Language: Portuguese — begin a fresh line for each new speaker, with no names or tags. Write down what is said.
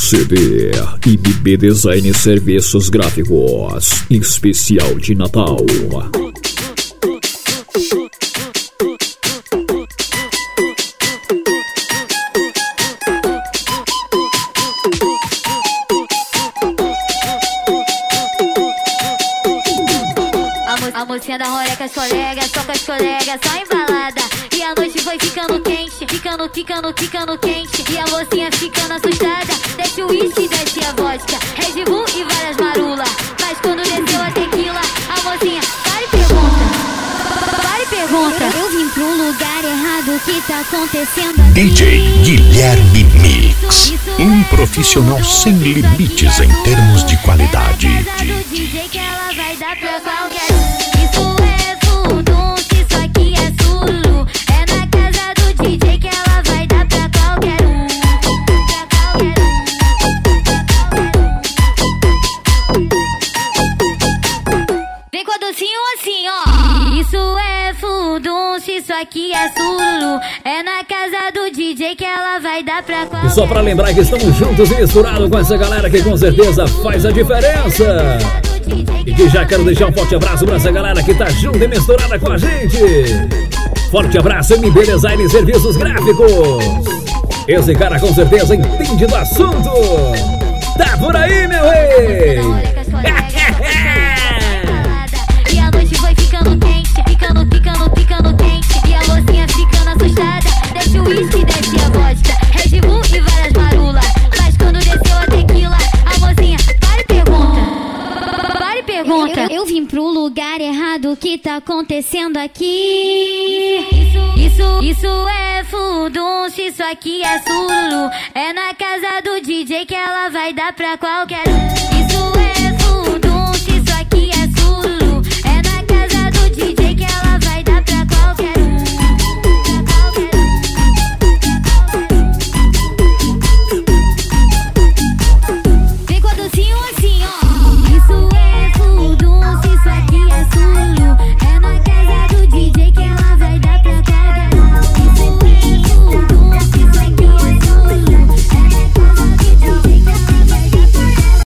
CD IBB Design Serviços Gráficos, especial de Natal.
A mocinha da rolê com as colegas, só com as colegas, só embalada. E a noite foi ficando quente, ficando quente. E a mocinha ficando assustada, desce o uísque, desce a vodka, Red Bull e várias marula. Mas quando desceu a tequila, a mocinha para e pergunta. Eu vim pro lugar errado, o que tá acontecendo aqui?
DJ Guilherme Mix, um profissional sem limites em termos de qualidade.
DJ que ela vai dar pra qualquer um. Isso é furdunço, isso aqui é sururu. É na casa do DJ que ela vai dar pra qualquer um. Vem com a docinho assim, ó. Isso é furdunço, isso aqui é sururu. É na casa do DJ que ela vai dar pra qualquer um.
E só pra lembrar que estamos juntos e misturados com essa galera que com certeza faz a diferença. E que já quero deixar um forte abraço pra essa galera que tá junto e misturada com a gente. Forte abraço, MB Design Serviços Gráficos. Esse cara com certeza entende do assunto. Tá por aí, meu rei.
E a noite foi ficando quente, ficando quente. E a mocinha ficando assustada, desce o uísque, desce a vodka, Red Bull e várias marula. Mas quando desceu a tequila, a mocinha para e pergunta. Eu vim pro lugar errado, o que tá acontecendo aqui? Isso é furdunço, isso aqui é sururu. É na casa do DJ que ela vai dar pra qualquer um.